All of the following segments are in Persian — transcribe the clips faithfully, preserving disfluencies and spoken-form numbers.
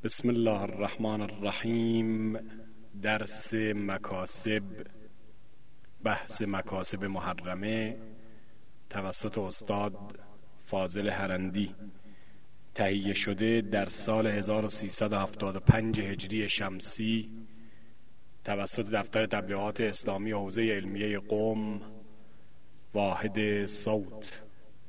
بسم الله الرحمن الرحیم. درس مکاسب، بحث مکاسب محرمه توسط استاد فاضل هرندی، تهیه شده در سال هزار و سیصد و هفتاد و پنج هجری شمسی توسط دفتر تبلیغات اسلامی حوزه علمیه قم، واحد صوت.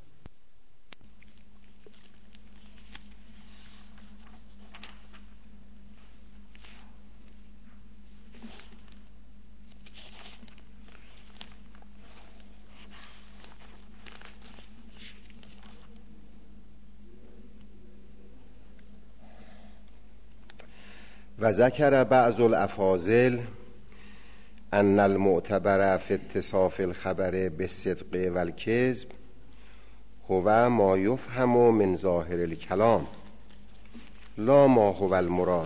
و ذکر بعض الافاضل ان المعتبر فی اتصاف الخبر بالصدق و الکذب هو ما یفهم من ظاهر الکلام لا ما هو المراد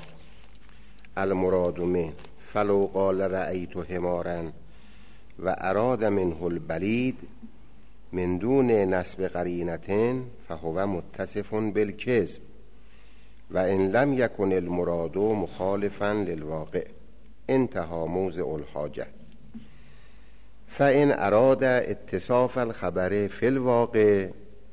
المراد من فلو قال رأیت حمارا و اراد منه البلید من دون نسب قرینة فهو متصف بالکذب و ان لم یکن المراد مخالفا للواقع. انتهى موضع الحاجة. فإن أراد اتصاف الخبر في الواقع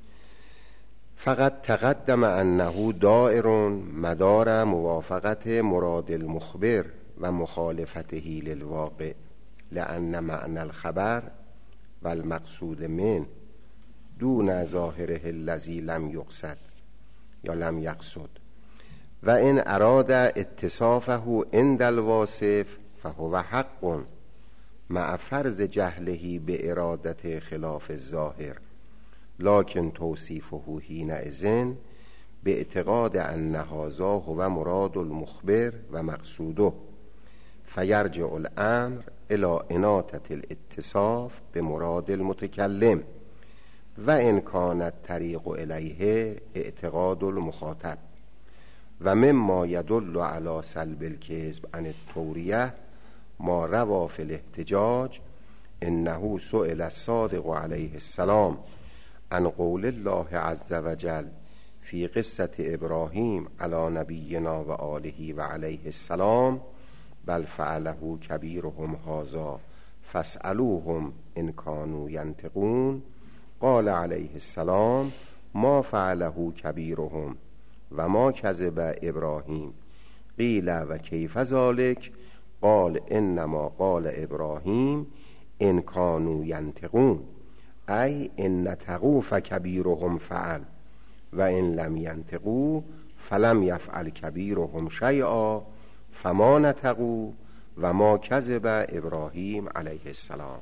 فقد تقدم أنه دائر مدار موافقة مراد المخبر و مخالفته للواقع، لأن معنى الخبر والمقصود من دون ظاهره الذي لم يقصد یا لم يقصد. و ان اراد اتصافه عند الواصف فهو حق مع فرض جهله بارادت خلاف الظاهر، لكن توصیفه حینئذ باعتقاد ان هذا هو مراد المخبر و مقصوده، فیرجع الامر الى اناطة الاتصاف بمراد المتکلم و ان کان الطریق الیه اعتقاد المخاطب. و مما يدل على سلب الكذب عن التوریه ما روى في الاحتجاج انه سئل الصادق علیه السلام عن قول الله عز وجل في قصة ابراهیم علی نبینا و آله و علیه السلام بل فعله کبیرهم هذا فاسألوهم ان كانوا ينطقون قال علیه السلام ما فعله کبیرهم و ما کذب ابراهیم قیل و کیف ذلک قال انما قال ابراهیم ان کانوا ینطقون ای ان نطقوا فکبیرهم فعل و ان لم ینطقوا فلم یفعل کبیرهم شیئا فما نطقوا و ما کذب ابراهیم علیه السلام.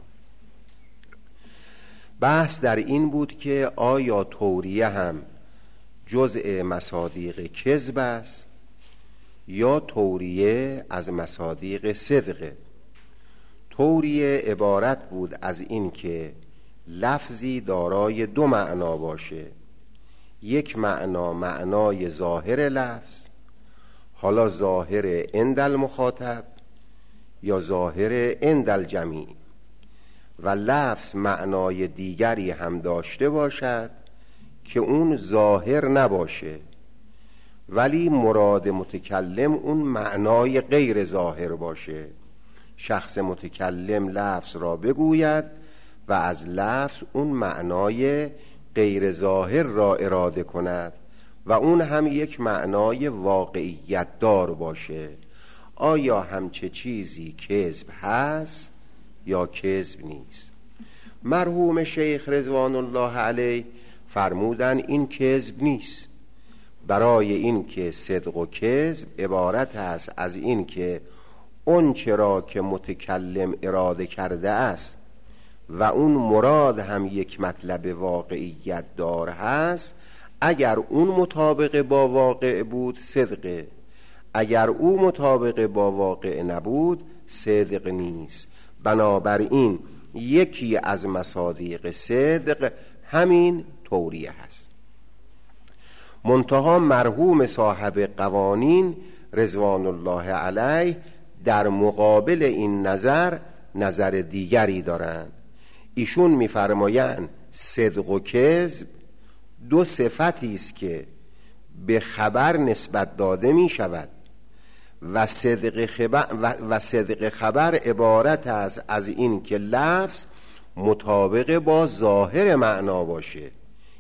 بحث در این بود که آیا توریه هم جزء مصادیق کذب است یا توریه از مصادیق صدقه. توریه عبارت بود از این که لفظی دارای دو معنا باشه، یک معنا معنای ظاهر لفظ، حالا ظاهر عند المخاطب یا ظاهر عند الجمیع، و لفظ معنای دیگری هم داشته باشد که اون ظاهر نباشه ولی مراد متکلم اون معنای غیر ظاهر باشه. شخص متکلم لفظ را بگوید و از لفظ اون معنای غیر ظاهر را اراده کند و اون هم یک معنای واقعیت دار باشه. آیا همچه چیزی کذب هست یا کذب نیست؟ مرحوم شیخ رضوان الله علیه فرمودن این کذب نیست، برای این که صدق و کذب عبارت است از این که اون چرا که متکلم اراده کرده است و اون مراد هم یک مطلب واقعیت دار هست، اگر اون مطابق با واقع بود صدقه، اگر او مطابق با واقع نبود صدق نیست. بنابراین یکی از مصادیق صدق همین توریه هست. منتها مرحوم صاحب قوانین رضوان الله علیه در مقابل این نظر نظر دیگری دارند. ایشون می‌فرمایند صدق و کذب دو صفتی است که به خبر نسبت داده می شود و صدق خبر, و, و صدق خبر عبارت است از این که لفظ مطابق با ظاهر معنا باشه.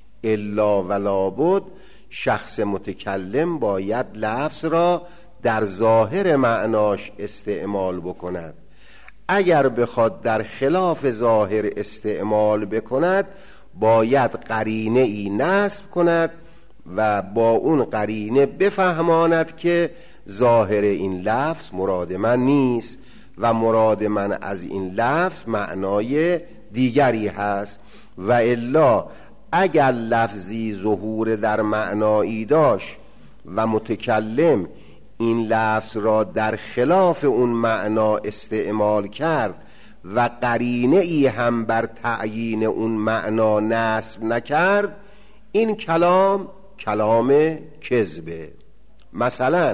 الا و لابد شخص متکلم باید لفظ را در ظاهر معناش استعمال بکند. اگر بخواد در خلاف ظاهر استعمال بکند باید قرینه ای نصب کند و با اون قرینه بفهماند که ظاهر این لفظ مراد من نیست و مراد من از این لفظ معنای دیگری هست. و الا اگر لفظی ظهور در معنایی داشت و متکلم این لفظ را در خلاف اون معنا استعمال کرد و قرینه ای هم بر تعیین اون معنا نصب نکرد، این کلام کلام کذبه. مثلا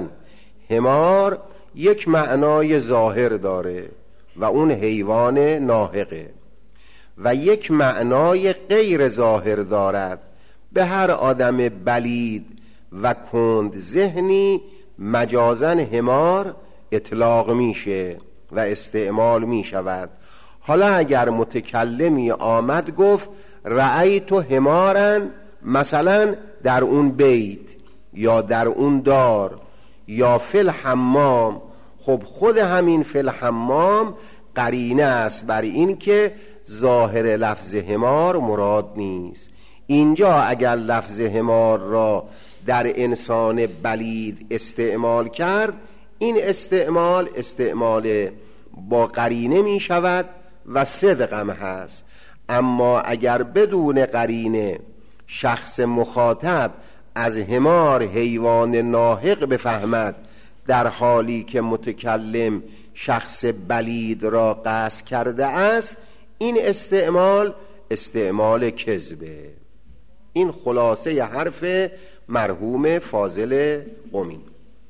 حمار یک معنای ظاهر داره و اون حیوان ناحقه و یک معنای غیر ظاهر دارد. به هر آدم بلید و کند ذهنی مجازاً حمار اطلاق میشه و استعمال میشود. حالا اگر متکلمی آمد گفت رأیت حماراً، مثلا در اون بیت یا در اون دار یا فی الحمام، خب خود همین فی الحمام قرینه است بر این که ظاهر لفظ حمار مراد نیست. اینجا اگر لفظ حمار را در انسان بلید استعمال کرد، این استعمال استعمال با قرینه می شود و صدقم هست. اما اگر بدون قرینه شخص مخاطب از حمار حیوان ناحق بفهمد، در حالی که متکلم شخص بلید را قصد کرده است، این استعمال استعمال کذبه. این خلاصه حرف مرحوم فاضل قمی.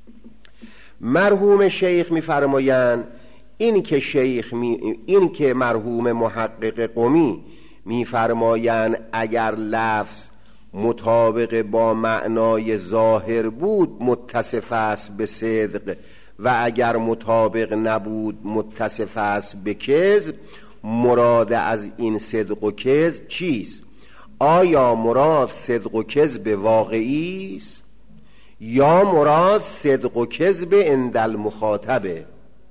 مرحوم شیخ می‌فرمایند این که شیخ می این که مرحوم محقق قمی می‌فرمایند اگر لفظ مطابق با معنای ظاهر بود متصف است به صدق و اگر مطابق نبود متصف است به کذب، مراد از این صدق و کذب چیست؟ آیا مراد صدق و کذب واقعی است یا مراد صدق و کذب عند المخاطبه؟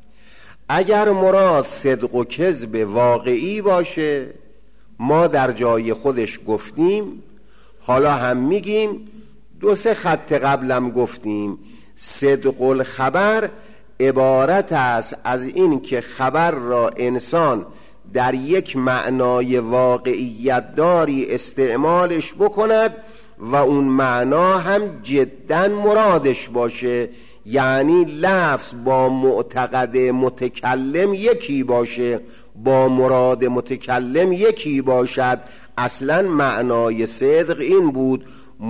اگر مراد صدق و کذب واقعی باشه، ما در جای خودش گفتیم، حالا هم میگیم، دو سه خط قبلم گفتیم، صدق الخبر عبارت است از این که خبر را انسان در یک معنای واقعیت داری استعمالش بکند و اون معنا هم جدا مرادش باشه، یعنی لفظ با معتقد متکلم یکی باشه، با مراد متکلم یکی باشد. اصلا معنای صدق این بود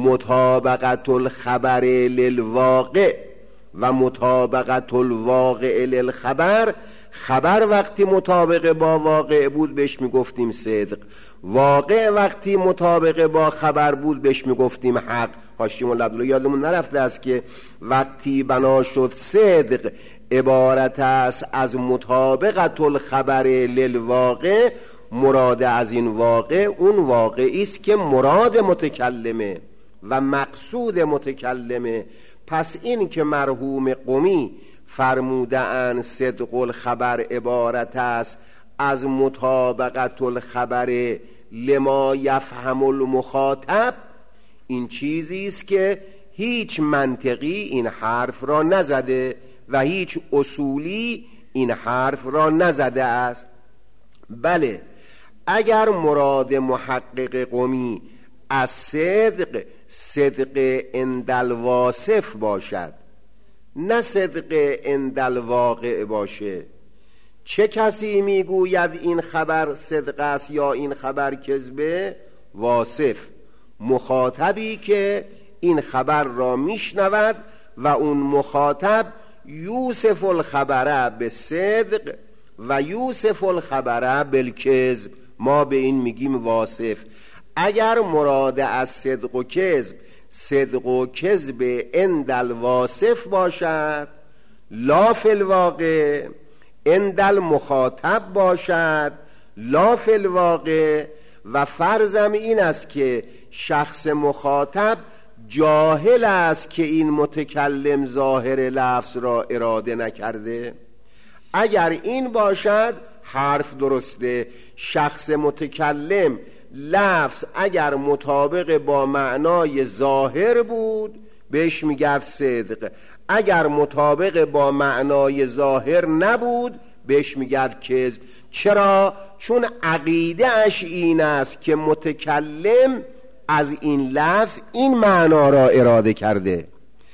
مطابقت الخبر للواقع و مطابقت الواقع للخبر. خبر وقتی مطابق با واقع بود بهش میگفتیم صدق، واقع وقتی مطابق با خبر بود بهش میگفتیم حق. حاشیه مولا عبدالله یادمون نرفته است که وقتی بنا شد صدق عبارت است از مطابقت الخبر للواقع، مراد از این واقع اون واقعی است که مراد متکلمه و مقصود متکلمه. پس این که مرحوم قمی فرموده ان صدق الخبر عبارت است از مطابقت الخبر لما یفهم المخاطب، این چیزی است که هیچ منطقی این حرف را نزده و هیچ اصولی این حرف را نزده است. بله، اگر مراد محقق قمی از صدق صدق عند الواصف باشد نه صدق عند الواقع باشه، چه کسی میگوید این خبر صدق است یا این خبر کذبه؟ واصف، مخاطبی که این خبر را میشنود و اون مخاطب یوسف الخبره به صدق و یوسف الخبره بالکذب، ما به این میگیم واصف. اگر مراد از صدق و کذب صدق و کذب عند الواصف باشد لا فی الواقع، عند المخاطب باشد لا فی الواقع. و فرضم این است که شخص مخاطب جاهل است که این متکلم ظاهر لفظ را اراده نکرده. اگر این باشد حرف درسته. شخص متکلم لفظ اگر مطابق با معنای ظاهر بود بهش میگه صدق، اگر مطابق با معنای ظاهر نبود بهش میگه کذب. چرا؟ چون عقیده اش این است که متکلم از این لفظ این معنا را اراده کرده.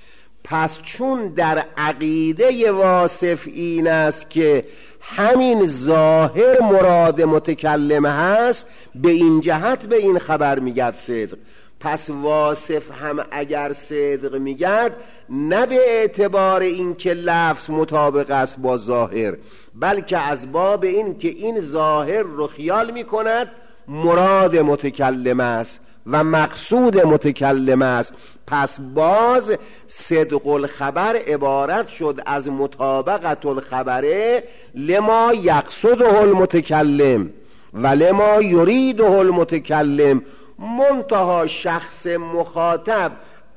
پس چون در عقیده واصف این است که همین ظاهر مراد متکلم هست، به این جهت به این خبر میگه صدق. پس واصف هم اگر صدق میگه نه به اعتبار این که لفظ مطابق است با ظاهر، بلکه از باب این که این ظاهر رو خیال میکند مراد متکلم است و مقصود متکلم است. پس باز صدق الخبر عبارت شد از مطابقت الخبره لما یقصده المتکلم و لما یریده المتکلم. منتها شخص مخاطب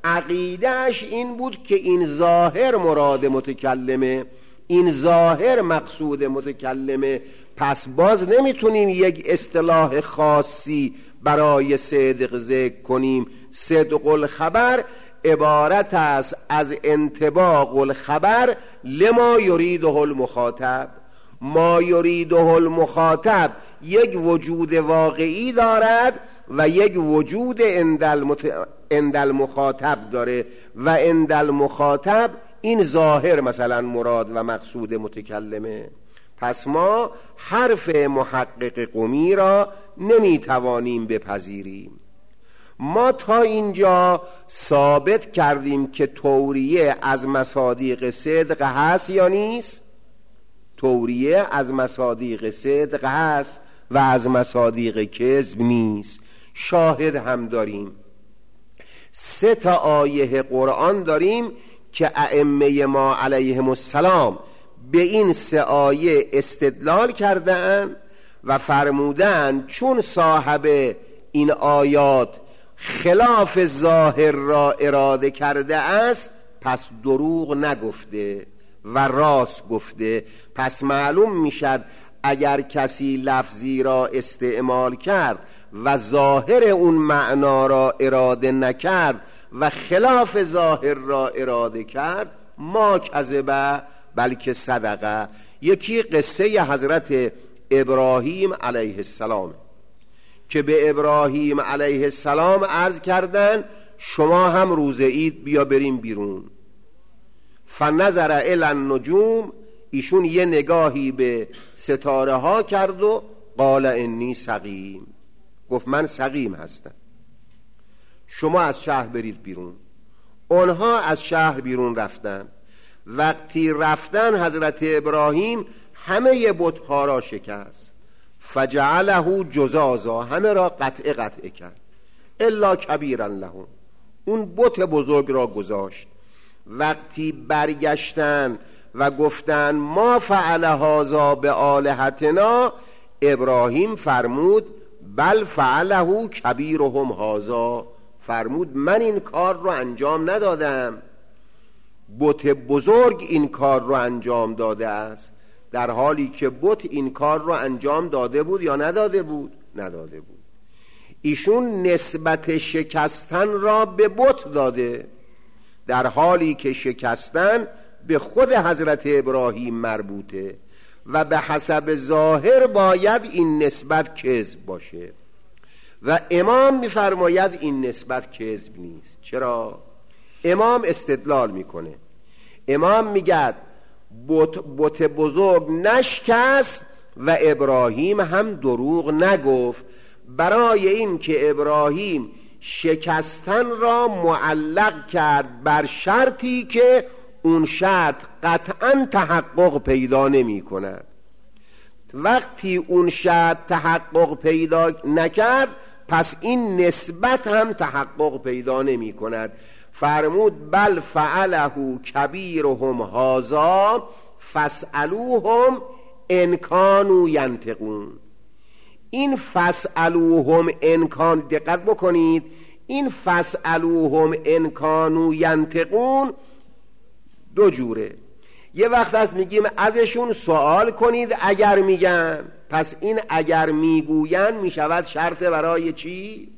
عقیدهش این بود که این ظاهر مراد متکلمه، این ظاهر مقصود متکلمه. پس باز نمیتونیم یک اصطلاح خاصی برای صدق ذکر کنیم. صدق الخبر عبارت است از انطباق الخبر لما یریده المخاطب. ما یریده المخاطب یک وجود واقعی دارد و یک وجود عند المخاطب داره و عند المخاطب این ظاهر مثلا مراد و مقصود متکلمه. پس ما حرف محقق قمی را نمیتوانیم بپذیریم. ما تا اینجا ثابت کردیم که توریه از مصادیق صدق هست یا نیست؟ توریه از مصادیق صدق هست و از مصادیق کذب نیست. شاهد هم داریم، سه تا آیه قرآن داریم که ائمه ما علیهم السلام به این سه آیه استدلال کردند و فرمودند چون صاحب این آیات خلاف ظاهر را اراده کرده است پس دروغ نگفته و راست گفته. پس معلوم میشد اگر کسی لفظی را استعمال کرد و ظاهر اون معنا را اراده نکرد و خلاف ظاهر را اراده کرد ما کذبه بلکه صدقه. یکی قصه حضرت ابراهیم علیه السلام که به ابراهیم علیه السلام عرض کردن شما هم روز عید بیا بریم بیرون. فنظر الی النجوم، ایشون یه نگاهی به ستاره ها کرد و قال انی سقیم، گفت من سقیم هستم، شما از شهر برید بیرون. اونها از شهر بیرون رفتن. وقتی رفتن حضرت ابراهیم همه بت‌ها را شکست، فجعله جزازا، همه را قطعه قطعه کرد، الا کبیرا لهم، اون بت بزرگ را گذاشت. وقتی برگشتن و گفتن ما فعل هذا بآلهتنا، ابراهیم فرمود بل فعله کبیرهم هذا، فرمود من این کار رو انجام ندادم، بت بزرگ این کار رو انجام داده است. در حالی که بت این کار رو انجام داده بود یا نداده بود؟ نداده بود. ایشون نسبت شکستن را به بت داده، در حالی که شکستن به خود حضرت ابراهیم مربوطه و به حسب ظاهر باید این نسبت کذب باشه و امام میفرماید این نسبت کذب نیست. چرا؟ امام استدلال میکنه، امام میگه بت, بت بزرگ نشکست و ابراهیم هم دروغ نگفت، برای این که ابراهیم شکستن را معلق کرد بر شرطی که اون شرط قطعا تحقق پیدا نمی کند. وقتی اون شرط تحقق پیدا نکرد پس این نسبت هم تحقق پیدا نمی کند. فرمود بل فعله کبیرهم هذا فاسألوهم ان کانوا ینطقون. این فاسألوهم ان کان، دقت بکنید، این فاسألوهم ان کانوا ینطقون دو جوره. یه وقت از میگیم ازشون سوال کنید اگر میگن، پس این اگر میگوین میشود شرط برای چی؟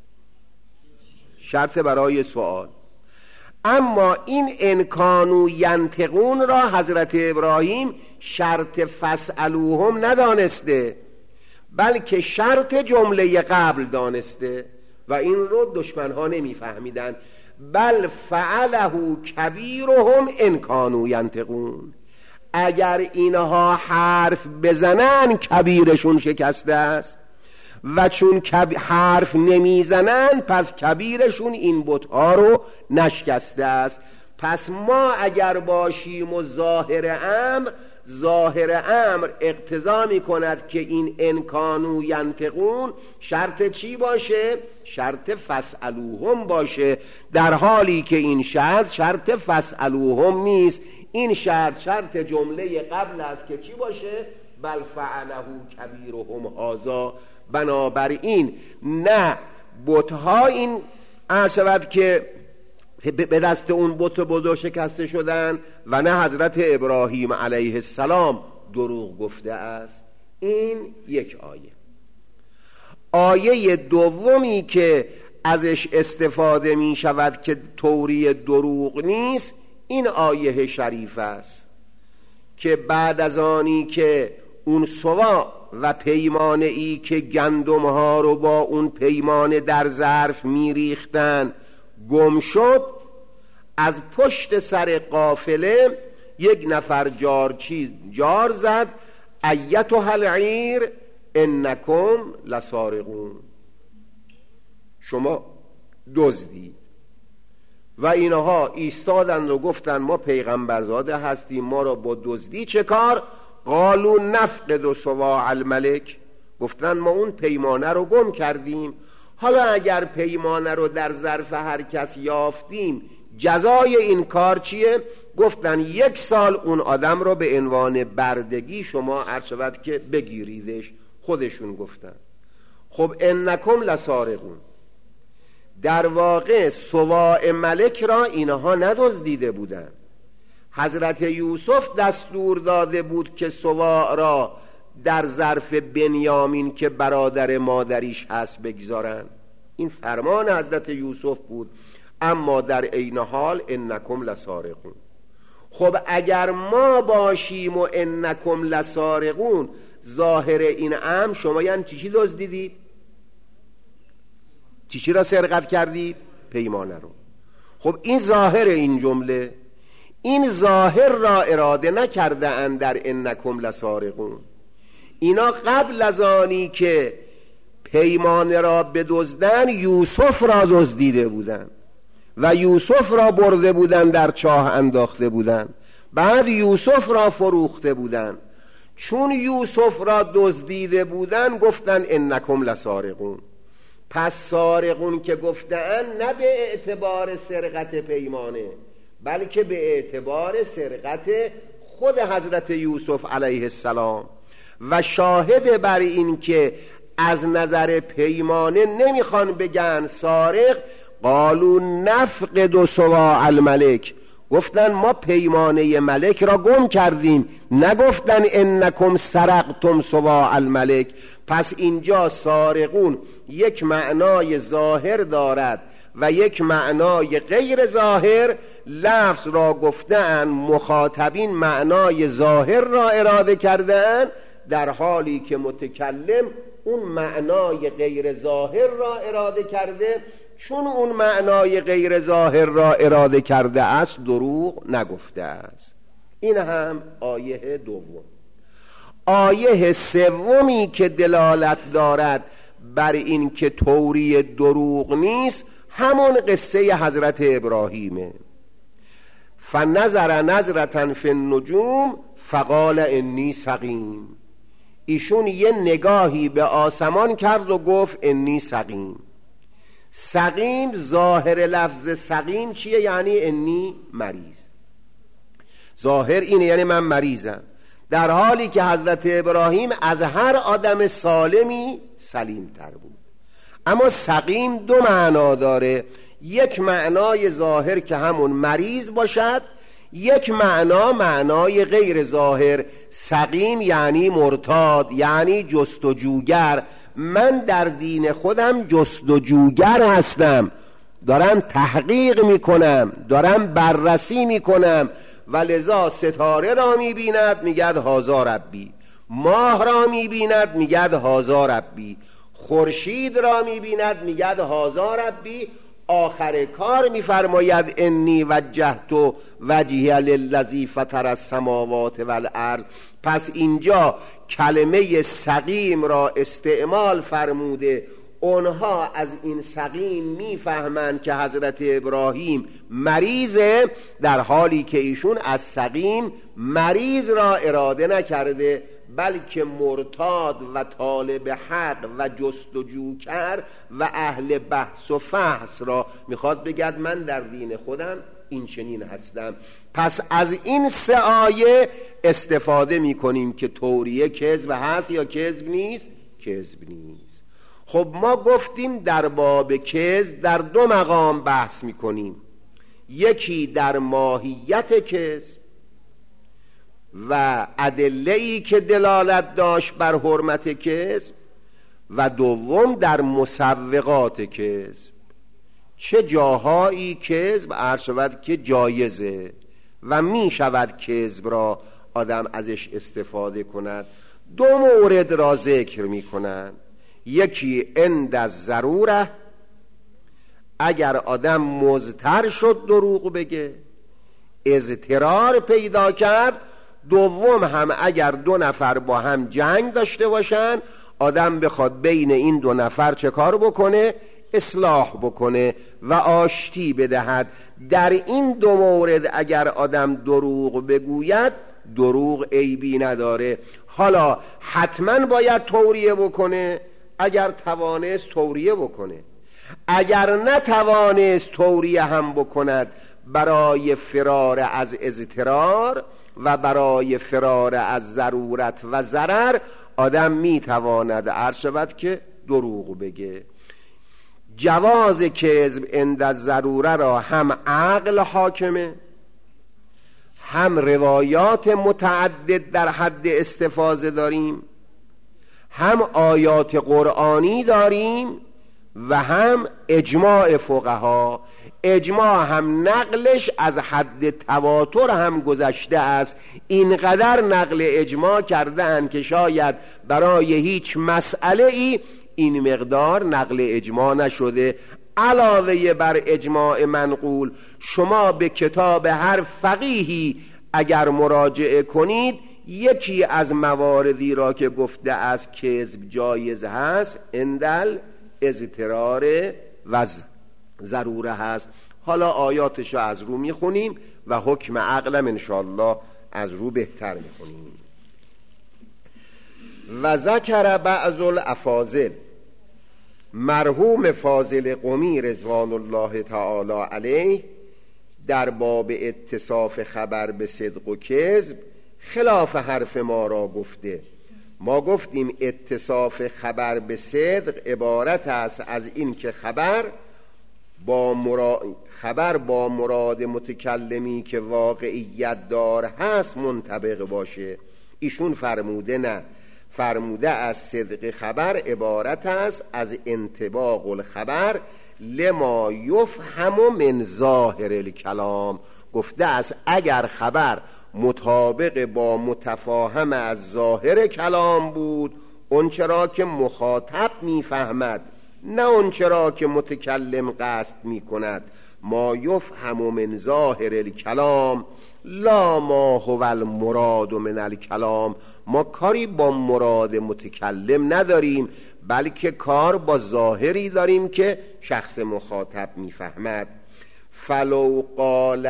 شرط برای سوال. اما این ان کانوا ینطقون را حضرت ابراهیم شرط فاسألوهم ندانسته، بلکه شرط جمله قبل دانسته و این رو دشمنها نمیفهمیدن. بل فعله کبیرهم ان کانوا ینطقون، اگر اینها حرف بزنن کبیرشون شکسته است و چون حرف نمیزنن پس کبیرشون این بتها رو نشکسته است. پس ما اگر باشیم و ظاهر امر ظاهر امر اقتضا می کند که این ان کانوا ینطقون شرط چی باشه؟ شرط فاسألوهم باشه، در حالی که این شرط شرط فاسألوهم نیست. این شرط شرط جمله قبل است که چی باشه؟ بل فعله کبیرهم هذا. بنابراین نه بتها این عرض شود که به دست اون بت بزرگ شکسته شدن و نه حضرت ابراهیم علیه السلام دروغ گفته است. این یک آیه. آیه دومی که ازش استفاده می شود که توری دروغ نیست، این آیه شریف است که بعد از آنی که اون سوا و پیمانه ای که گندم ها رو با اون پیمانه در ظرف می ریختن گم شد، از پشت سر قافله یک نفر جارچی جار زد ایتها العیر انکم لسارقون، شما دزدید. و اینها ایستادند و گفتند ما پیغمبرزاده هستیم، ما را با دزدی چه کار؟ قالوا نفقد صواع الملک، گفتند ما اون پیمانه رو گم کردیم، حالا اگر پیمانه رو در ظرف هر کس یافتیم جزای این کار چیه؟ گفتن یک سال اون آدم رو به عنوان بردگی شما عرض شود که بگیریدش. خودشون گفتن خب انکم لسارقون. در واقع صواع ملک را اینها ندزدیده بودن، حضرت یوسف دستور داده بود که صواع را در ظرف بنیامین که برادر مادریش هست بگذارن، این فرمان حضرت یوسف بود. اما در عین حال انکم لسارقون. خب اگر ما باشیم و انکم لسارقون ظاهر این امر، شما یعنی چی چی دزدیدید؟ چی چی را سرقت کردید؟ پیمانه رو. خب این ظاهر این جمله، این ظاهر را اراده نکرده اند در انکم لسارقون. اینا قبل از آنی که پیمانه را بدزدن یوسف را دزدیده بودند و یوسف را برده بودند در چاه انداخته بودند، بعد یوسف را فروخته بودند. چون یوسف را دزدیده بودند گفتند انکم لسارقون. پس سارقون که گفتند نه به اعتبار سرقت پیمانه بلکه به اعتبار سرقت خود حضرت یوسف علیه السلام. و شاهد بر این که از نظر پیمانه نمیخوان بگن سارق، قالوا نفقد صواع الملک، گفتن ما پیمانه ملک را گم کردیم، نگفتن انکم سرقتم صواع الملک. پس اینجا سارقون یک معنای ظاهر دارد و یک معنای غیر ظاهر. لفظ را گفتن مخاطبین معنای ظاهر را اراده کردن، در حالی که متکلم اون معنای غیر ظاهر را اراده کرده. چون اون معنای غیر ظاهر را اراده کرده است دروغ نگفته است. این هم آیه دوم. آیه سومی که دلالت دارد بر این که توری دروغ نیست همون قصه حضرت ابراهیمه. فنظر نظرة فی النجوم فقال انی سقیم. ایشون یه نگاهی به آسمان کرد و گفت انی سقیم. سقیم، ظاهر لفظ سقیم چیه؟ یعنی انی مریض. ظاهر اینه، یعنی من مریضم، در حالی که حضرت ابراهیم از هر آدم سالمی سلیم تر بود. اما سقیم دو معنا داره، یک معنای ظاهر که همون مریض باشد، یک معنا معنای غیر ظاهر. سقیم یعنی مرتاد، یعنی جستجوگر. من در دین خودم جستجوگر هستم، دارم تحقیق میکنم، دارم بررسی میکنم، و لذا ستاره را میبیند میگد هازا ربی، ماه را میبیند میگد هازا ربی، خورشید را میبیند میگد هازا ربی. آخر کار میفرماید انی وجهت وجهی للذی فطر السماوات والارض. پس اینجا کلمه سقیم را استعمال فرموده. اونها از این سقیم میفهمند که حضرت ابراهیم مریضه، در حالی که ایشون از سقیم مریض را اراده نکرده، بلکه مرتاد و طالب حق و جستجوکر و اهل بحث و فحص را میخواد بگد من در دین خودم این چنین هستم. پس از این سه آیه استفاده میکنیم که توریه کذب هست یا کذب نیست؟ کذب نیست. خب ما گفتیم در باب کذب در دو مقام بحث میکنیم، یکی در ماهیت کذب و ادله‌ای که دلالت داشت بر حرمت کذب، و دوم در مسوغات کذب، چه جاهایی کذب عرض شود که جایزه و می شود کذب را آدم ازش استفاده کند. دو مورد را ذکر می کنند، یکی عند الضروره، اگر آدم مضطر شد دروغ بگه، اضطرار پیدا کرد. دوم هم اگر دو نفر با هم جنگ داشته باشن، آدم بخواد بین این دو نفر چه کار بکنه؟ اصلاح بکنه و آشتی بدهد. در این دو مورد اگر آدم دروغ بگوید، دروغ عیبی نداره. حالا حتما باید توریه بکنه، اگر توانست توریه بکنه، اگر نتوانست توریه هم بکند، برای فرار از اضطرار و برای فرار از ضرورت و ضرر آدم میتواند عرض شود که دروغ بگه. جواز کذب عند الضروره را هم عقل حاکمه، هم روایات متعدد در حد استفاضه داریم، هم آیات قرآنی داریم و هم اجماع فقها. اجماع هم نقلش از حد تواتر هم گذشته است. اینقدر نقل اجماع کردن که شاید برای هیچ مسئله ای این مقدار نقل اجماع نشده. علاوه بر اجماع منقول، شما به کتاب هر فقیهی اگر مراجعه کنید، یکی از مواردی را که گفته است کذب جایز هست اندل اضطرار و ضروره هست. حالا آیاتش را از رو میخونیم و حکم عقلم انشاءالله از رو بهتر میخونیم. و ذکر بعض الافاضل، مرحوم فاضل قمی رضوان الله تعالی علیه در باب اتصاف خبر به صدق و کذب خلاف حرف ما را گفته. ما گفتیم اتصاف خبر به صدق عبارت است از این که خبر با مراد خبر با مراد متکلمی که واقعیت دار هست منطبق باشه. ایشون فرموده نه، فرموده از صدق خبر عبارت است از انطباق الخبر لما یفهم من ظاهر الکلام. گفته است اگر خبر مطابق با متفاهم از ظاهر کلام بود، اون چرا که مخاطب میفهمد، نه اون چرا که متکلم قصد میکند. ما یفهم من ظاهر الکلام لا ما هو المراد من الکلام. ما کاری با مراد متکلم نداریم، بلکه کار با ظاهری داریم که شخص مخاطب میفهمد. فلو قال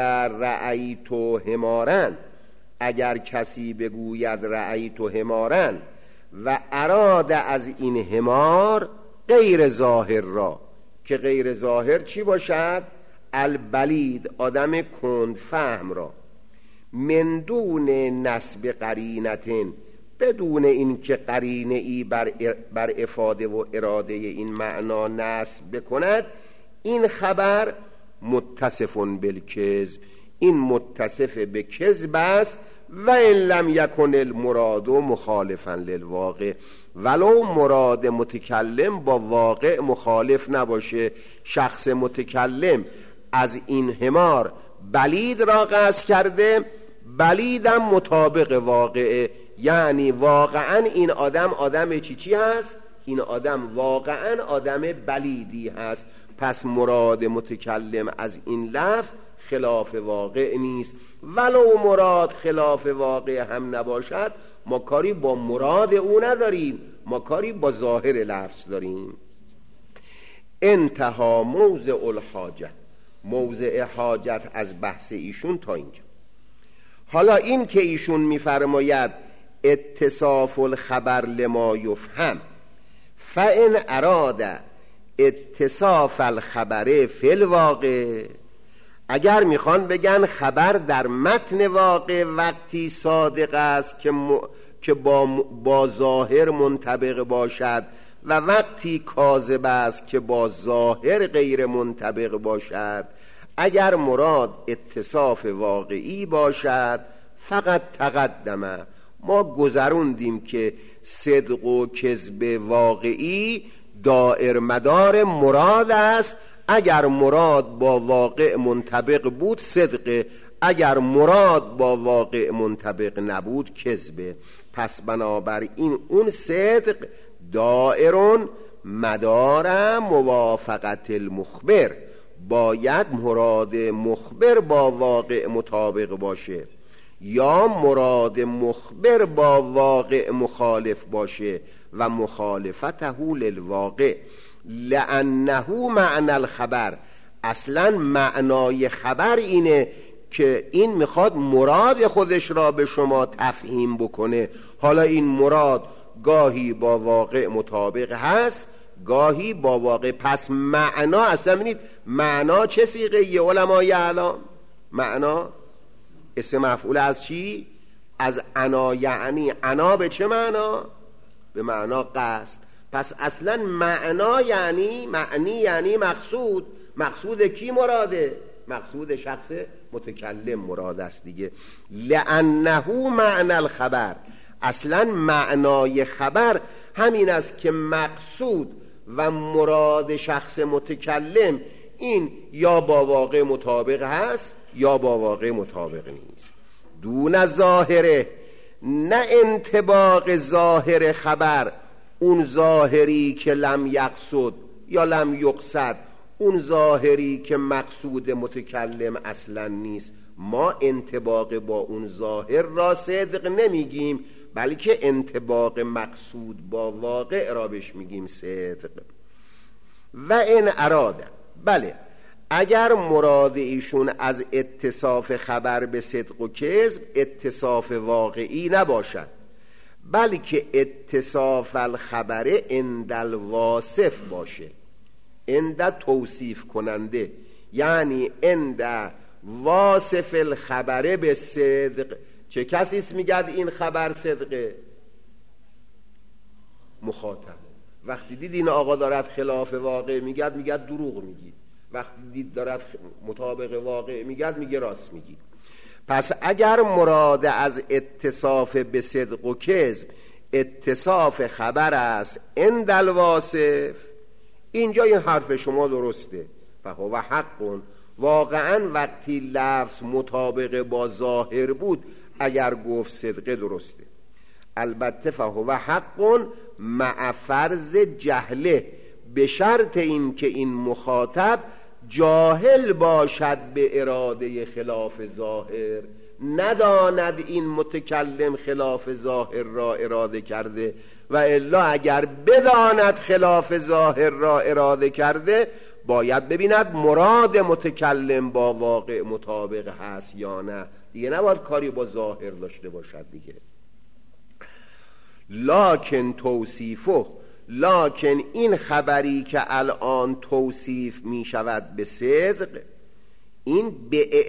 رأیت حمارا، اگر کسی بگوید رأیت حمارا، و اراده از این حمار غیر ظاهر را، که غیر ظاهر چی باشد؟ البلید، آدم کند فهم را، من دون نسب قرینتن، بدون این که قرینه ای بر, بر افاده و اراده این معنا نسب بکند، این خبر متصفون بالکذب، این متصف به کذب است. و ان لم یکن المراد مخالفا للواقع، ولو مراد متکلم با واقع مخالف نباشه. شخص متکلم از این حمار بلید را قصد کرده، بلیدم مطابق واقعه، یعنی واقعا این آدم آدم چی چی هست؟ این آدم واقعا آدم بلیدی هست. پس مراد متکلم از این لفظ خلاف واقع نیست. ولو مراد خلاف واقع هم نباشد، ما کاری با مراد او نداریم، ما کاری با ظاهر لفظ داریم. انتها موضع الحاجت، موضع حاجت از بحث ایشون تا اینجا. حالا این که ایشون میفرماید اتصاف الخبر لما یفهم، فان اراد اتصاف الخبر فی الواقع، اگر میخوان بگن خبر در متن واقع وقتی صادق است که, م... که با... با ظاهر منطبق باشد و وقتی کاذب است که با ظاهر غیر منطبق باشد، اگر مراد اتصاف واقعی باشد فقط تقدمه، ما گذروندیم که صدق و کذب واقعی دائر مدار مراد است. اگر مراد با واقع منطبق بود صدقه، اگر مراد با واقع منطبق نبود کذبه. پس بنابراین اون صدق دائرون مدار موافقت المخبر، باید مراد مخبر با واقع مطابق باشه یا مراد مخبر با واقع مخالف باشه و مخالفته للواقع، لانه معنی الخبر، اصلا معنای خبر اینه که این میخواد مراد خودش را به شما تفهیم بکنه. حالا این مراد گاهی با واقع مطابق هست، گاهی با واقع. پس معنا اصلا ببینید معنا چه صیغه یه علمای اعلام؟ معنا اسم مفعول از چی؟ از عنا، یعنی عنا به چه معنا؟ به معنا قصد. پس اصلا معنا یعنی معنی یعنی مقصود. مقصود کی مراده؟ مقصود شخص متکلم مراد است دیگه. لانه معنی الخبر، اصلا معنای خبر همین است که مقصود و مراد شخص متکلم این یا با واقع مطابق هست یا با واقع مطابق نیست. دون ظاهره، نه انطباق ظاهر خبر، اون ظاهری که لم یقصد یا لم یقصد، اون ظاهری که مقصود متکلم اصلا نیست. ما انطباق با اون ظاهر را صدق نمیگیم، بلکه انطباق مقصود با واقع را بهش میگیم صدق. و این اراده، بله اگر مراد ایشون از اتصاف خبر به صدق و کذب اتصاف واقعی نباشد، بلکه اتصاف الخبر عند الواصف باشه، عند توصیف کننده، یعنی عند واصف الخبر به صدق. چه کسی است میگه این خبر صدقه؟ مخاطب. وقتی دید این آقا دارد خلاف واقع میگه میگه دروغ میگی، وقتی دید دارد مطابق واقع میگه میگه راست میگی. پس اگر مراد از اتصاف به صدق و کذب اتصاف خبر است عند الواصف، اینجا این حرف شما درسته. فهو حق، واقعا وقتی لفظ مطابق با ظاهر بود اگر گفت صدقه درسته. البته فهو حق مع فرض جهله، به شرط این که این مخاطب جاهل باشد به اراده خلاف ظاهر، نداند این متکلم خلاف ظاهر را اراده کرده، و الا اگر بداند خلاف ظاهر را اراده کرده باید ببیند مراد متکلم با واقع مطابق هست یا نه، دیگه نباید کاری با ظاهر داشته باشد دیگه. لکن توصیفه، لکن این خبری که الان توصیف می شود به صدق، این به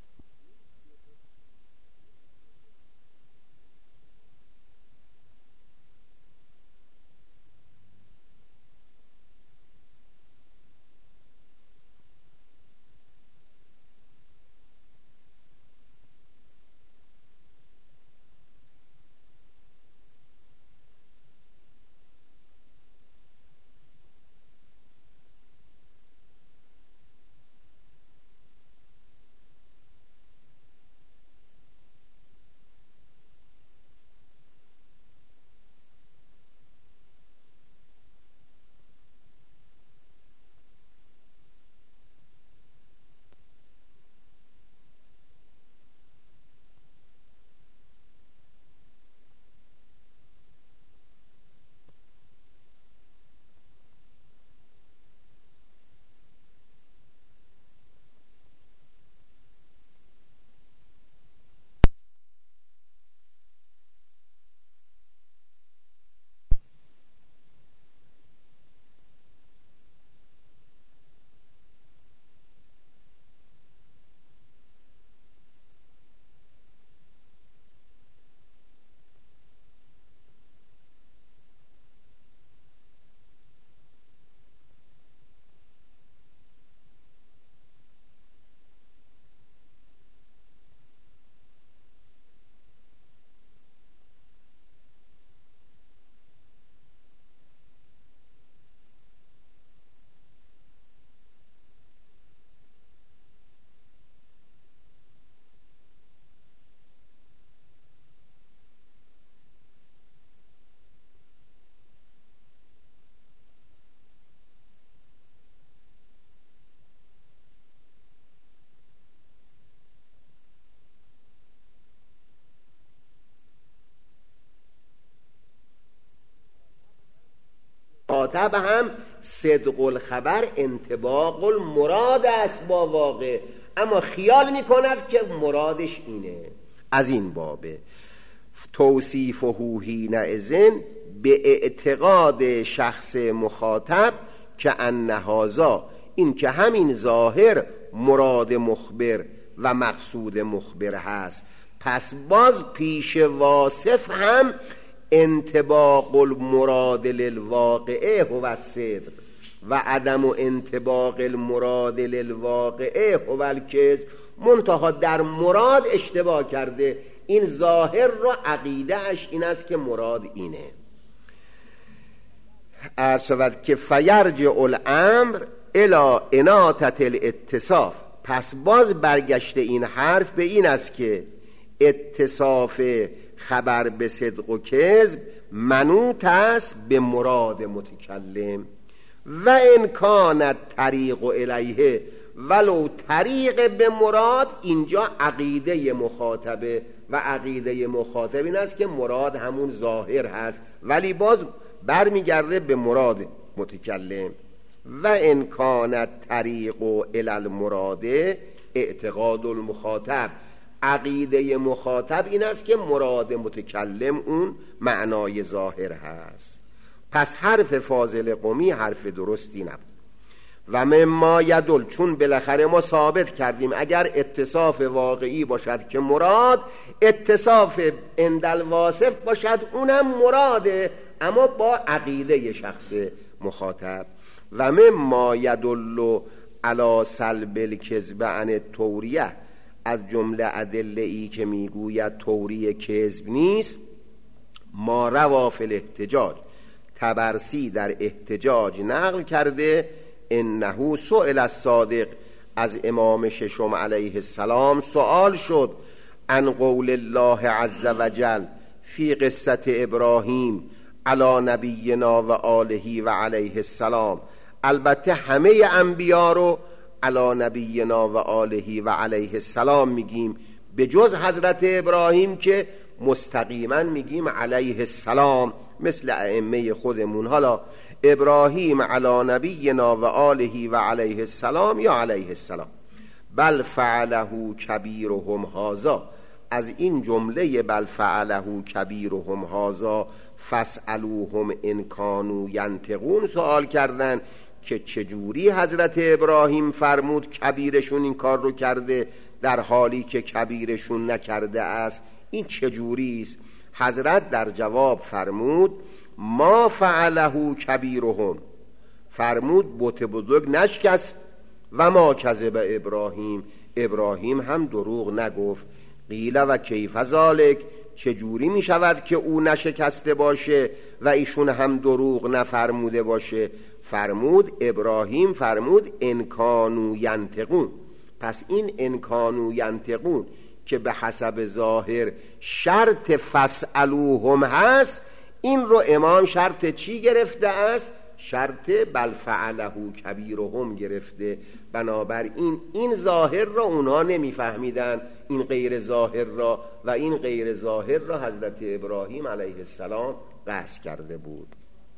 مخاطب هم صدق الخبر انطباق المراد است با واقع، اما خیال میکند که مرادش اینه. از این بابه توصیفه حینئذ به اعتقاد شخص مخاطب که ان هذا، این که همین ظاهر مراد مخبر و مقصود مخبر هست، پس باز پیش واصف هم انطباق المراد للواقعه هو الصدق و عدم انطباق المراد للواقعه هو الکذب. منتها در مراد اشتباه کرده، این ظاهر رو عقیده اش این است که مراد اینه. عرض شود که فیرجع الامر الی اناطة الاتصاف، پس باز برگشته این حرف به این است که اتصاف خبر به صدق و کذب منوط است به مراد متکلم. و ان کانت طریق الیه، ولو طریق به مراد، اینجا عقیده مخاطبه و عقیده مخاطب این است که مراد همون ظاهر هست، ولی باز برمیگرده به مراد متکلم. و ان کانت طریق الی المراد اعتقاد المخاطب، عقیده مخاطب این است که مراد متکلم اون معنای ظاهر هست. پس حرف فاضل قمی حرف درستی نبود. و مما یدل، چون بالاخره ما ثابت کردیم اگر اتصاف واقعی باشد که مراد، اتصاف اندل واصف باشد اونم مراده، اما با عقیده شخص مخاطب. و مما یدل علی سلب الکذب عن التوریه، از جمله ادله ای که میگوید توریه کذب نیست، ما روا فی الاحتجاج، طبرسی در احتجاج نقل کرده، انه سئل الصادق، از امام ششم علیه السلام سؤال شد، عن قول الله عز وجل فی قصه ابراهیم علی نبینا و آله و علیه السلام. البته همه انبیا رو علی نبینا و آله و علیه السلام میگیم، به جز حضرت ابراهیم که مستقیما میگیم علیه السلام، مثل ائمه خودمون. حالا ابراهیم علی نبینا و آله و علیه السلام یا علیه السلام. بل فعله کبیرهم هذا، از این جمله بل فعله کبیرهم هذا فاسألوهم ان کانوا ینطقون سوال کردن که چجوری حضرت ابراهیم فرمود کبیرشون این کار رو کرده در حالی که کبیرشون نکرده است، این چجوری است؟ حضرت در جواب فرمود ما فعله کبیرهم، فرمود بت بزرگ نشکست و ما کذب ابراهیم، ابراهیم هم دروغ نگفت. قیل و کیف ذالک، چجوری می شود که او نشکسته باشه و ایشون هم دروغ نفرموده باشه؟ فرمود ابراهیم فرمود ان کانوا ینطقون. پس این ان کانوا ینطقون که به حسب ظاهر شرط فاسألوهم هست، این رو امام شرط چی گرفته است؟ شرط بل فعله کبیرهم گرفته. بنابراین این ظاهر را اونا نمیفهمیدن، این غیر ظاهر را، و این غیر ظاهر را حضرت ابراهیم علیه السلام قصد کرده بود.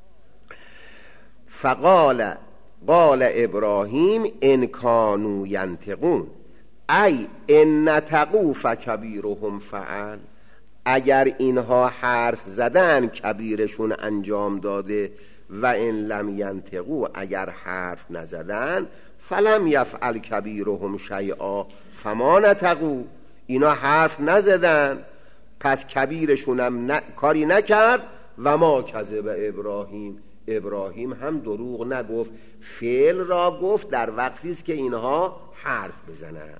فقال قال ابراهیم ان کانوا ینطقون ای ان نطقوا فکبیرهم فعل، اگر اینها حرف زدن کبیرشون انجام داده، و ان لم ینطقوا اگر حرف نزدن فلم یفعل کبیرهم شیئا فما نطقوا، اینا حرف نزدن پس کبیرشونم ن... کاری نکرد. و ما کذب ابراهیم، ابراهیم هم دروغ نگفت، فعل را گفت در وقتی است که اینها حرف بزنن.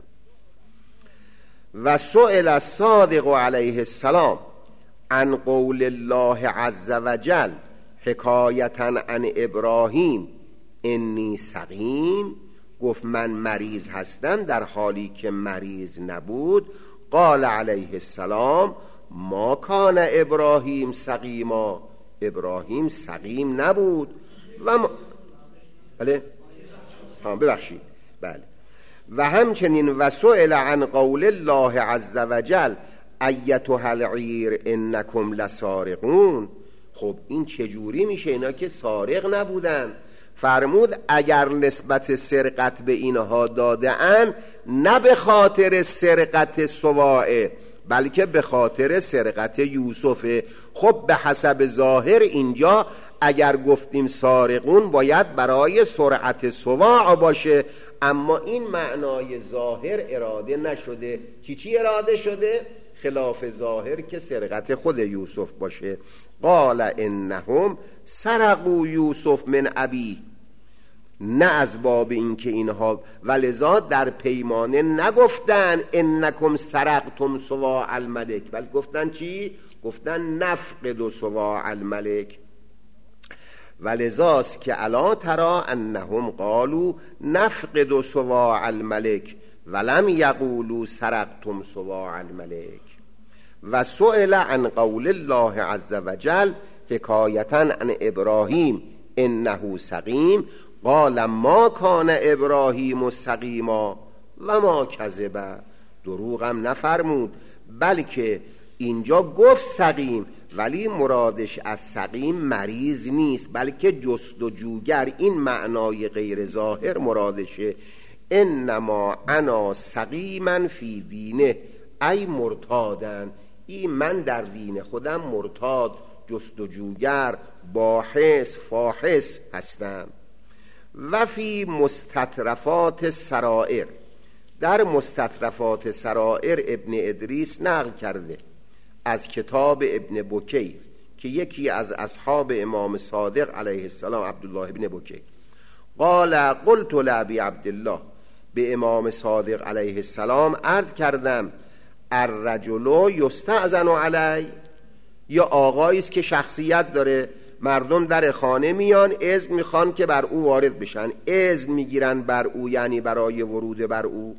و سئل الصادق علیه السلام عن قول الله عز وجل حکایتا عن ابراهیم انی سقیم، گفت من مریض هستم در حالی که مریض نبود. قال علیه السلام ما کان ابراهیم سقیما، ابراهیم سقیم نبود. و ما... بله ها ببخشید بله. و همچنین و سئل عن قول الله عز وجل ایتها العیر انکم لسارقون، خب این چجوری میشه؟ اینا که سارق نبودن. فرمود اگر نسبت سرقت به اینها داده ان، نه به خاطر سرقت سواعه بلکه به خاطر سرقت یوسفه. خب به حسب ظاهر اینجا اگر گفتیم سارقون باید برای سرعت سواع باشه، اما این معنای ظاهر اراده نشده. چی چی اراده شده؟ خلاف ظاهر که سرقت خود یوسف باشه. قال انهم سرقوا یوسف من ابی، نه از باب این که اینها، ولذا در پیمانه نگفتن انکم سرقتم سواع الملک، بل گفتن چی؟ گفتن نفقد سواع الملک. ولذاست که الا ترى انهم قالوا نفقد سواع الملک ولم یقولوا سرقتم سواع الملک. و سئل عن قول الله عز وجل حکایتا عن ابراهیم انه سقیم قال ما کان ابراهیم سقیما و ما کذب، دروغم نفرمود، بلکه اینجا گفت سقیم ولی مرادش از سقیم مریض نیست بلکه جستجوگر، این معنای غیر ظاهر مرادشه. انما انا سقیما فی دینه ای مرتادن، این من در دین خودم مرتاد، جستجوگر، باحث، فاحث هستم. و فی مستطرفات سرائر، در مستطرفات سرائر ابن ادریس نقل کرده از کتاب ابن بکیر که یکی از اصحاب امام صادق علیه السلام عبدالله ابن بکیر قال قلت لابی عبدالله، به امام صادق علیه السلام عرض کردم الرجل یستأذن علی، یا آقایی است که شخصیت داره، مردم در خانه میان اذن میخوان که بر او وارد بشن، اذن میگیرن بر او یعنی برای ورود بر او.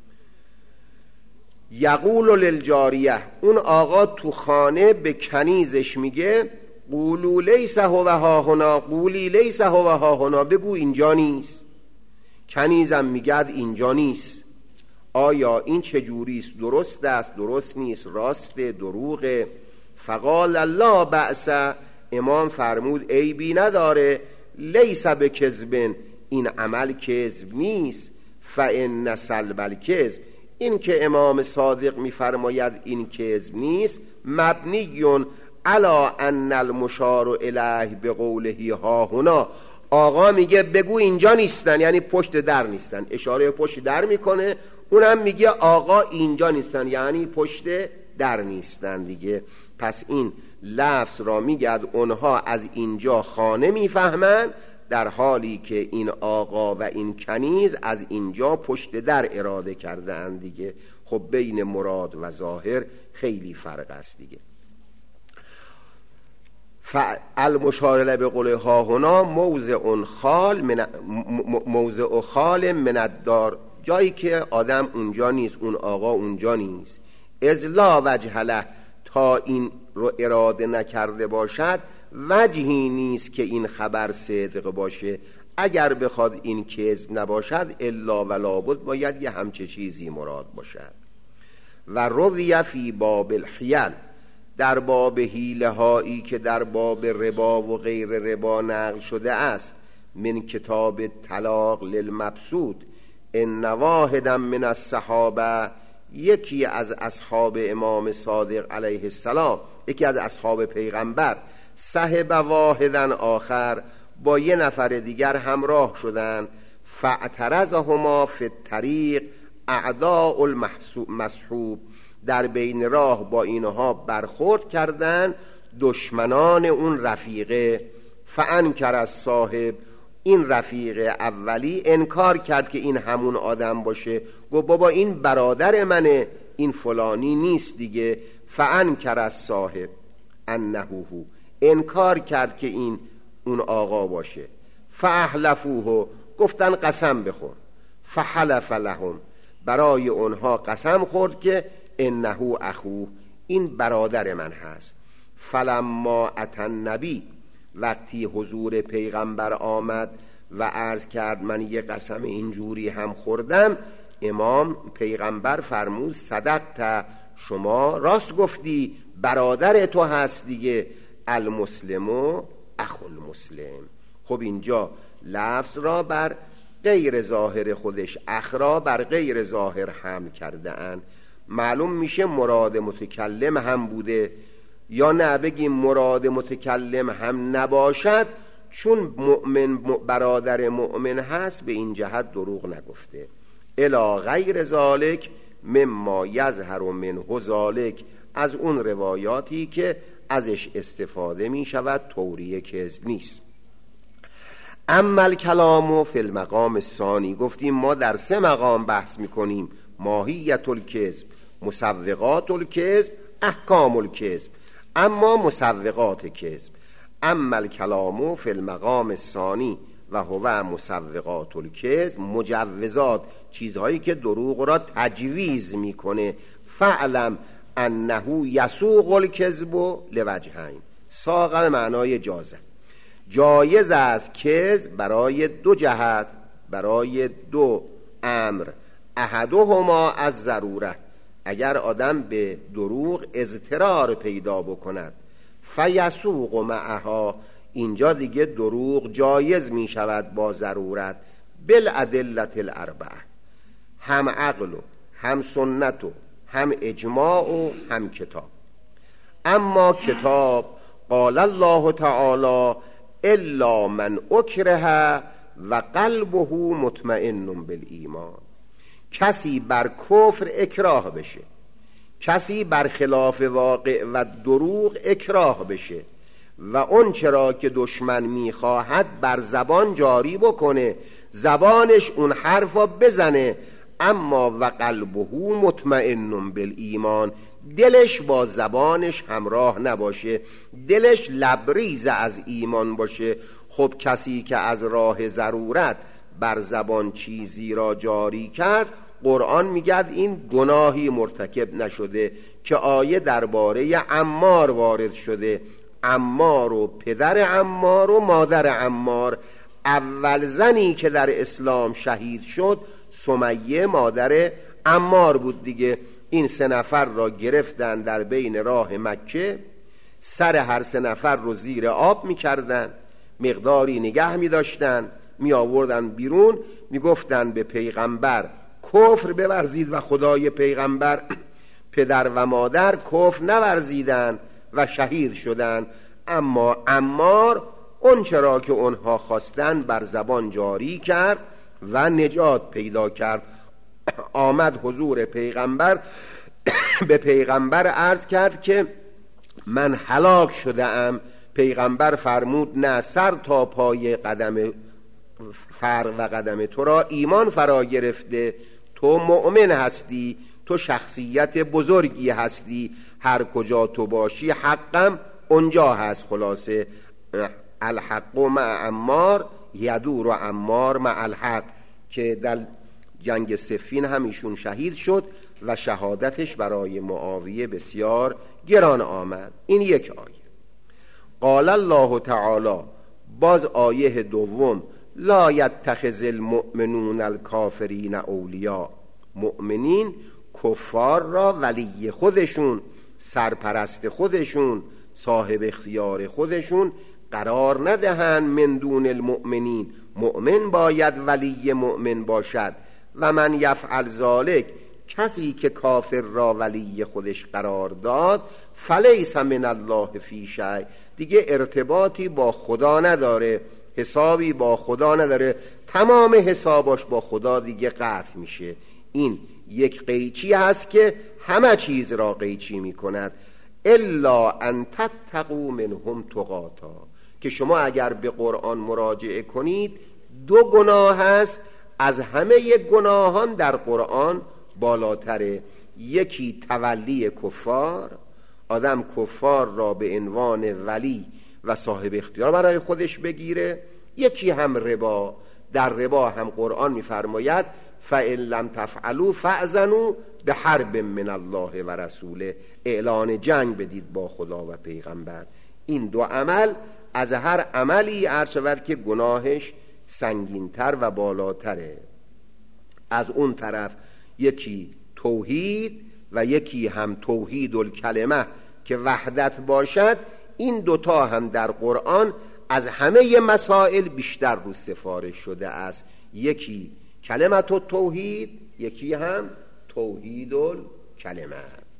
یقول للجاریه، اون آقا تو خانه به کنیزش میگه قولوا لیس هو ها هنا، قولی لیس هو ها هنا، بگو اینجا نیست. کنیزم میگه اینجا نیست. آیا این چجوری است؟ درست است، درست نیست، راست، دروغه؟ فقال لا بأس، امام فرمود عیبی نداره، لیس بکذب، این عمل کذب نیست. فان سلب الکذب، این که امام صادق میفرماید این کذب نیست، مبنیون علی ان المشار الیه به قوله ها هنا. آقا میگه بگو اینجا نیستن، یعنی پشت در نیستن، اشاره پشت در میکنه. اونم میگه آقا اینجا نیستن، یعنی پشت در نیستن دیگه. پس این لفظ را میگد اونها از اینجا خانه میفهمن، در حالی که این آقا و این کنیز از اینجا پشت در اراده کرده اند دیگه. خب بین مراد و ظاهر خیلی فرق است دیگه. فالمشار به قوله ها هنا موضع خال من موضع خال من الدار، جایی که آدم اونجا نیست، اون آقا اونجا نیست. از لا وجه له، تا این رو اراده نکرده باشد وجهی نیست که این خبر صدق باشه. اگر بخواد این کذب نباشد الا و لابد باید یه همچه چیزی مراد باشد. و روی فی باب الحیل، در باب حیله هایی که در باب ربا و غیر ربا نقل شده است، من کتاب طلاق للمبسوط، ان واحدا من الصحابه، یکی از اصحاب امام صادق علیه السلام، یکی از اصحاب پیغمبر، صاحب واحدا آخر، با یه نفر دیگر همراه شدن، فاعترضهما فی الطریق اعداء المصحوب، در بین راه با اینها برخورد کردن دشمنان اون رفیقه. فانکر الصاحب، این رفیق اولی انکار کرد که این همون آدم باشه، گفت بابا این برادر منه، این فلانی نیست دیگه. فانکر الصاحب انه هو، انکار کرد که این اون آقا باشه. فاحلفوه، گفتن قسم بخور. فحلف لهم، برای اونها قسم خورد که انه اخوه، این برادر من هست. فلما اتى النبی، وقتی حضور پیغمبر آمد و عرض کرد من یه قسم اینجوری هم خوردم، امام پیغمبر فرمود صدقت، شما راست گفتی، برادر تو هست دیگه. المسلم اخو المسلم. خب اینجا لفظ را بر غیر ظاهر خودش، اخ را بر غیر ظاهر حمل کرده اند. معلوم میشه مراد متکلم هم بوده، یا نه بگیم مراد متکلم هم نباشد، چون مؤمن برادر مؤمن هست به این جهت دروغ نگفته. الی غیر ذالک مما یظهر منه ذالک، از اون روایاتی که ازش استفاده می شود توریه کذب نیست. اما الکلام فی المقام الثانی، گفتیم ما در سه مقام بحث می کنیم: ماهیت الکذب، مسوغات الکذب، احکام الکذب. اما مسوغات کذب، اما الکلام فی المقام الثانی و هو مسوغات الکذب، مجوزات، چیزهایی که دروغ را تجویز میکنه. فعلم انه یسوق الکذب لوجهین، ساق معنای جازه، جایز است کذب برای دو جهت، برای دو امر. احدهما از ضروره، اگر آدم به دروغ اضطرار پیدا بکند، فیسوق معها، اینجا دیگه دروغ جایز می شود با ضرورت. بالادله الاربعه، هم عقل و هم سنت و هم اجماع و هم کتاب. اما کتاب قال الله تعالی الا من اکره و قلبه مطمئن بالایمان، کسی بر کفر اکراه بشه، کسی بر خلاف واقع و دروغ اکراه بشه و اون چرا که دشمن میخواهد بر زبان جاری بکنه، زبانش اون حرفا بزنه، اما و قلبه مطمئن بالایمان، دلش با زبانش همراه نباشه، دلش لبریز از ایمان باشه. خب کسی که از راه ضرورت بر زبان چیزی را جاری کرد، قرآن میگه این گناهی مرتکب نشده، که آیه درباره عمار وارد شده. عمار و پدر عمار و مادر عمار، اول زنی که در اسلام شهید شد سمیه مادر عمار بود دیگه. این سه نفر را گرفتن در بین راه مکه، سر هر سه نفر رو زیر آب میکردن، مقداری نگه میداشتن، می آوردن بیرون، می گفتن به پیغمبر کفر بورزید و خدای پیغمبر پدر و مادر کفر نورزیدن و شهید شدن، اما عمار اون چرا که اونها خواستن بر زبان جاری کرد و نجات پیدا کرد. آمد حضور پیغمبر به پیغمبر عرض کرد که من هلاک شده ام. پیغمبر فرمود نه، سر تا پای قدم فر و قدم تو را ایمان فرا گرفته، تو مؤمن هستی، تو شخصیت بزرگی هستی، هر کجا تو باشی حقم اونجا هست. خلاصه الحق مع عمار یدور و عمار مع الحق، که در جنگ صفین هم ایشون شهید شد و شهادتش برای معاویه بسیار گران آمد. این یک آیه. قال الله تعالی، باز آیه دوم، لا یتخذ المؤمنون الکافرین اولیاء، مؤمنین کفار را ولی خودشون، سرپرست خودشون، صاحب اختیار خودشون قرار ندهند. من دون المؤمنین، مؤمن باید ولی مؤمن باشد. و من یفعل ذلک، کسی که کافر را ولی خودش قرار داد، فلیس من الله فی شیء، دیگه ارتباطی با خدا نداره، حسابی با خدا نداره، تمام حسابش با خدا دیگه قطع میشه. این یک قیچی هست که همه چیز را قیچی میکند. الا ان تتقوا منهم تقاتا، که شما اگر به قرآن مراجعه کنید دو گناه هست از همه گناهان در قرآن بالاتره. یکی تولی کفار، آدم کفار را به عنوان ولی و صاحب اختیار برای خودش بگیره. یکی هم ربا، در ربا هم قرآن میفرماید فإن لم تفعلوا فأذنوا بحرب من الله و رسوله، اعلان جنگ بدید با خدا و پیغمبر. این دو عمل از هر عملی عرض شود که گناهش سنگینتر و بالاتره. از اون طرف یکی توحید و یکی هم توحید الکلمه که وحدت باشد. این دوتا هم در قرآن از همه مسائل بیشتر رو سفارش شده است. یکی کلمت التوحید، یکی هم توحید الکلمه.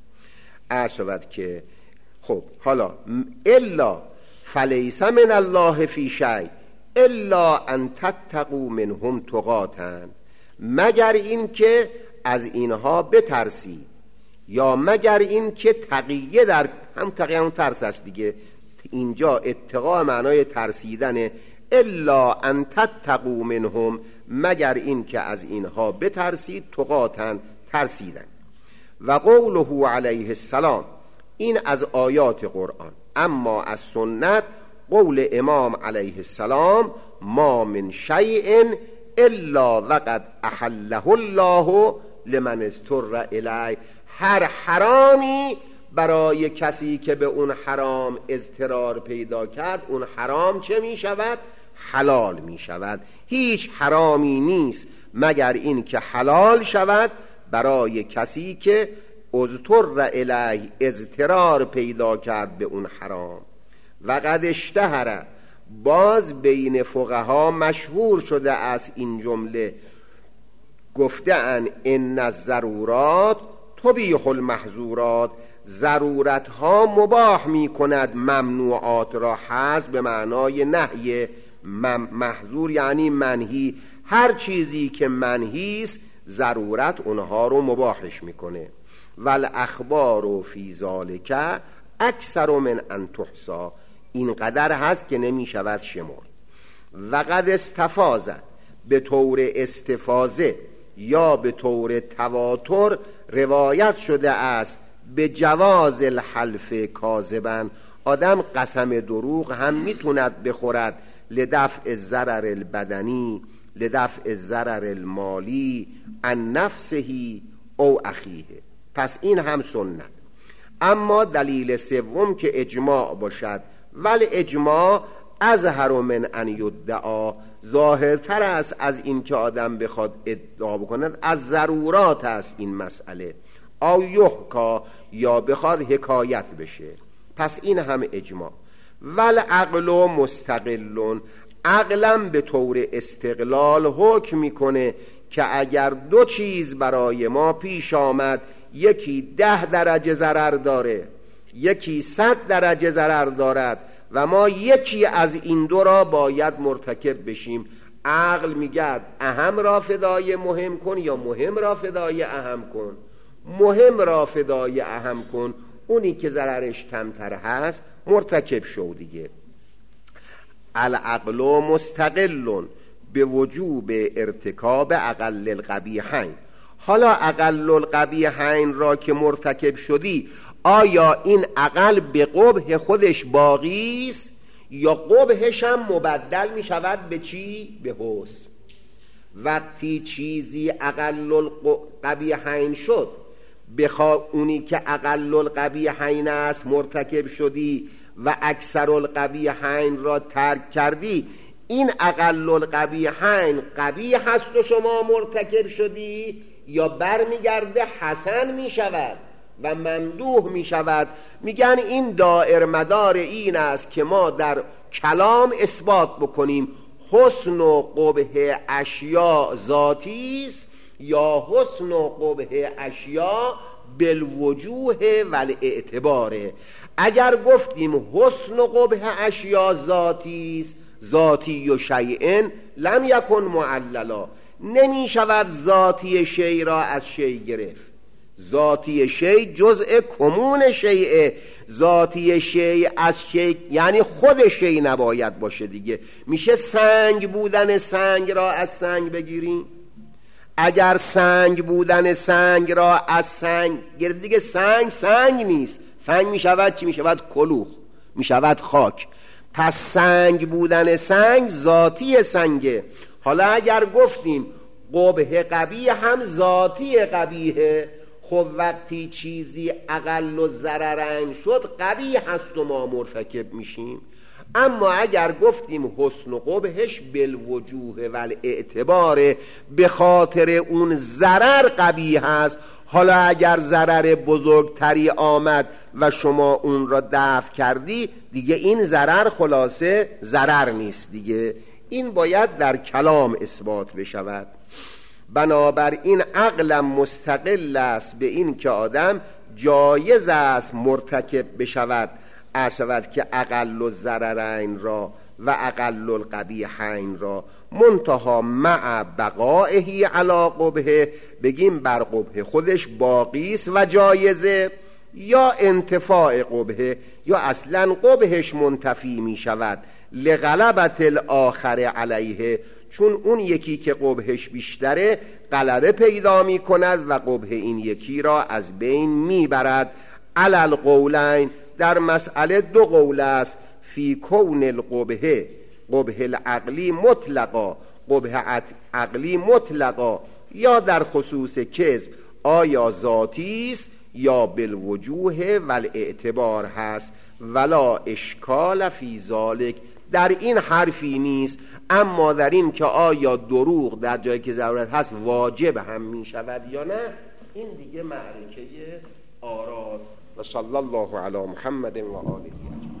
عرض شود که خب حالا الا فلیس من الله فی شیء الا ان تتقوا منهم تقاتا، مگر این که از اینها بترسید، یا مگر این که تقیه، در هم تقیه هم ترس است دیگه، اینجا اتقا معنای ترسیدن. الا ان تتقوا منهم، مگر این که از اینها بترسید، تقاتا ترسیدن. و قوله علیه السلام، این از آیات قرآن. اما از سنت قول امام علیه السلام ما من شیء الا وقد احله الله لمن اضطر الیه، هر حرامی برای کسی که به اون حرام اضطرار پیدا کرد، اون حرام چه می شود؟ حلال می شود. هیچ حرامی نیست مگر این که حلال شود برای کسی که اضطر الیه، اضطرار پیدا کرد به اون حرام. و قد اشتهر، باز بین فقها مشهور شده از این جمله، گفتن ان الضرورات تبیح المحظورات، ضرورت ها مباح می کند ممنوعات را. حذف به معنای نهی، محظور یعنی منهی، هر چیزی که منهی است ضرورت اونها رو مباحش میکنه. والاخبار فی ذالک اکثر من ان تحصا، این قدر هست که نمی شود شمرد. و قد استفاضت، به طور استفاضه یا به طور تواتر روایت شده است به جواز الحلف کاذبا، آدم قسم دروغ هم میتوند بخورد لدفع الضرر البدنی، لدفع الضرر المالی عن نفسه او اخیه. پس این هم سنت. اما دلیل سوم که اجماع باشد، ولی اجماع اظهر من ان یدعا، ظاهرتر است از این که آدم بخواد ادعا بکند، از ضرورات است این مسئله، او یحکا، یا بخواد حکایت بشه. پس این هم اجماع. ول عقل مستقلون، عقلم به طور استقلال حکم میکنه که اگر دو چیز برای ما پیش آمد، یکی ده درجه ضرر داره، یکی صد درجه ضرر دارد و ما یکی از این دو را باید مرتکب بشیم، عقل میگه اهم را فدای مهم کن یا مهم را فدای اهم کن؟ مهم را فدای اهم کن، اونی که ضررش کمتر هست مرتکب شو دیگه. العقل مستقل به وجوب ارتکاب اقل القبیحین. حالا اقل القبیحین را که مرتکب شدی، آیا این اقل به قبح خودش باقی است یا قبحش هم مبدل می شود به چی؟ به حسن. وقتی چیزی اقل القبیحین شد، بخوا اونی که اقل القبیحین است مرتکب شدی و اکثر القبیحین را ترک کردی، این اقل القبیحین قبیح هست و شما مرتکب شدی یا برمیگرده حسن می شود و ممدوح می شود؟ میگن این دائر مدار این است که ما در کلام اثبات بکنیم حسن و قبح اشیاء ذاتی است یا حسن و قبح اشیاء بالوجوه و الاعتباره. اگر گفتیم حسن و قبح اشیاء ذاتی است، ذاتی و شیئن لم یکن معللا، نمی شود ذاتی شیء را از شیء گرفت. ذاتی شیء جزء کمون شیء، ذاتی شیء از شیء یعنی خود شیء نباید باشه دیگه. میشه سنگ بودن سنگ را از سنگ بگیریم؟ اگر سنگ بودن سنگ را از سنگ گرفت دیگه سنگ سنگ نیست، سنگ میشود چی؟ میشود کلوخ، میشود خاک. پس سنگ بودن سنگ ذاتی سنگه. حالا اگر گفتیم قبح قبیح هم ذاتی قبیحه، خب وقتی چیزی اقل و ضررن شد قبیح هست و ما مرتکب میشیم. اما اگر گفتیم حسن و قبحش بالوجوه و الاعتبار، به خاطر اون ضرر قبیح هست، حالا اگر ضرر بزرگتری آمد و شما اون را دفع کردی دیگه این ضرر خلاصه ضرر نیست دیگه. این باید در کلام اثبات بشود. بنابراین عقلم مستقل است به این که آدم جایز است مرتکب بشود اشود که اقل الضررین را و اقل القبیحین را، منتها مع بقائه علی قبحه، بگیم بر قبح خودش باقی است و جایزه، یا انتفاع قبحه، یا اصلا قبحش منتفی می شود لغلبت الاخر علیه، چون اون یکی که قبحش بیشتره غلبه پیدا می کند و قبح این یکی را از بین می برد. علی القولین، در مسئله دو قول است، فی کون القبح قبح العقلی مطلقا، قبح عقلی مطلقا، یا در خصوص کذب آیا ذاتی است یا بالوجوه و الاعتبار هست. ولا اشکال فی ذالک، در این حرفی نیست، اما در این که آیا دروغ در جایی که ضرورت هست واجب هم می شود یا نه، این دیگه معرکه آراست. و صلی الله علی محمد و آله.